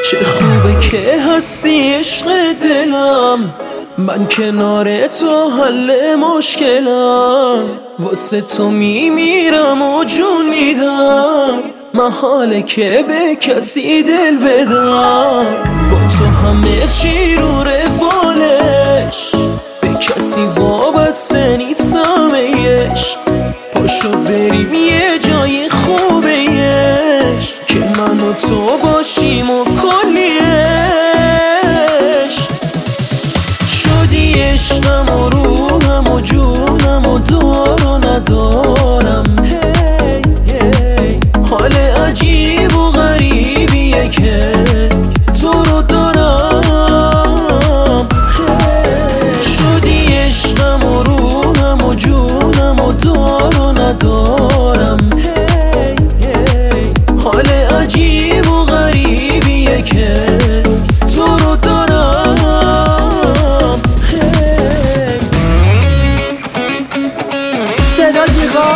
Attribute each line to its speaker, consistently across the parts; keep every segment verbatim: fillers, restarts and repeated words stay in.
Speaker 1: چه خوبه که هستی عشق دلم، من کنار تو حل مشکلم، واسه تو میمیرم و جون میدم، محاله که به کسی دل بدم. با تو همه چی رو روالش، به کسی وابسته نیستم عشق. پاشو بریم یه جای خوبه عشق، که من و تو باشیم و کلی عشق. شدی عشقم و روحم و جونم و دار و ندارم. هی هی حال عجیب و غریبیه که تو رو دارم. هی شدی عشقم و روحم و جونم و دار و ندارم. هی هی حال عجیب و غریبیه که تو رو دارم. هی
Speaker 2: صدا جیغا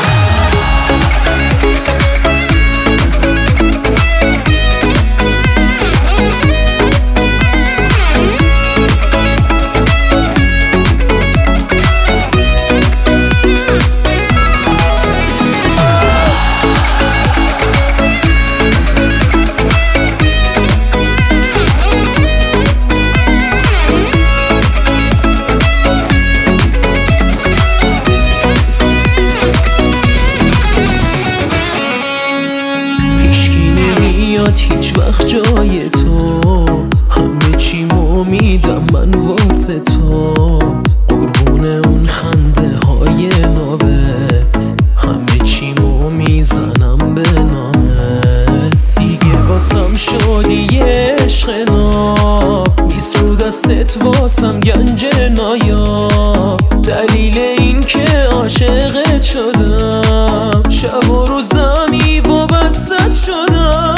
Speaker 1: هیچ وقت جای تو، همه چی مو میدم من واسه تو، قربون اون خنده های نابت، همه چی مو میزنم به نامت. دیگه واسم شدی یه عشق ناب، نیست رو دستت واسم گنج نایاب. دلیل این که عاشقت شدم، شب و روزمی وابستت شدم.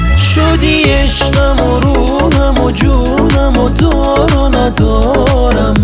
Speaker 1: شدی عشقم و روحم و جونم و دار و ندارم.